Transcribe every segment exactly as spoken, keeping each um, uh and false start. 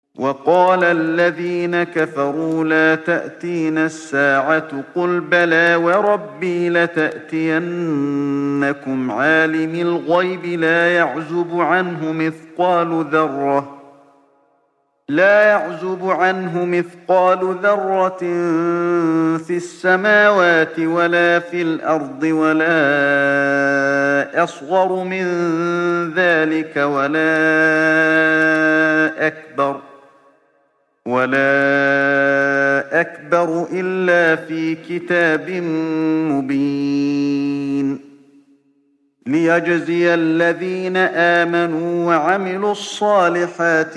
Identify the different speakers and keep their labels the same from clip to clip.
Speaker 1: وقال الذين كفروا لا تأتينا الساعة قل بلى وربي لتأتينكم عالم الغيب لا يعزب عنه مثقال ذرة لا يعزب عنه مثقال ذرة في السماوات ولا في الأرض ولا أصغر من ذلك ولا أكبر ولا أكبر إلا في كتاب مبين ليجزي الذين آمنوا وعملوا الصالحات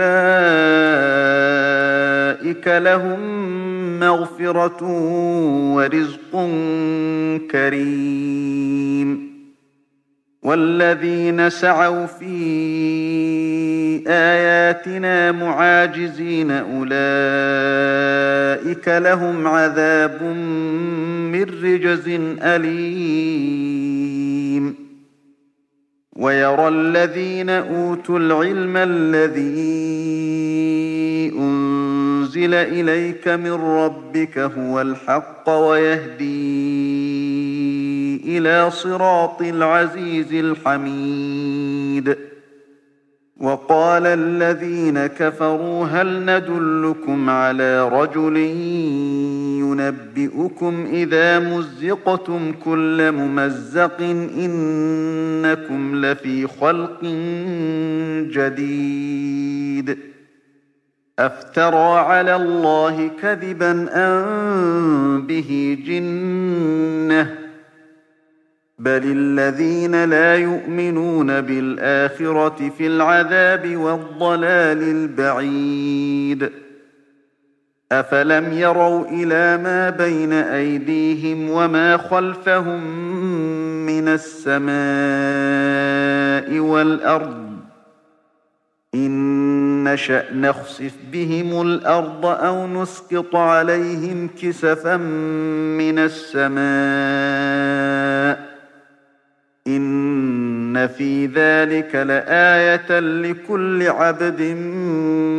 Speaker 1: أولئك لهم مغفرة ورزق كريم والذين سعوا في آياتنا معاجزين أولئك لهم عذاب من رجز أليم ويرى الذين أوتوا العلم الذي أنزل إليك من ربك هو الحق ويهدي إلى صراط العزيز الحميد وقال الذين كفروا هل ندلكم على رجل ينبئكم إذا مزقتم كل ممزق إنكم لفي خلق جديد أفترى على الله كذبا أم به جنة بل الذين لا يؤمنون بالآخرة في العذاب والضلال البعيد أفلم يروا إلى ما بين أيديهم وما خلفهم من السماء والأرض إن نشأ نخسف بهم الأرض أو نسقط عليهم كسفا من السماء إن في ذلك لآية لكل عبد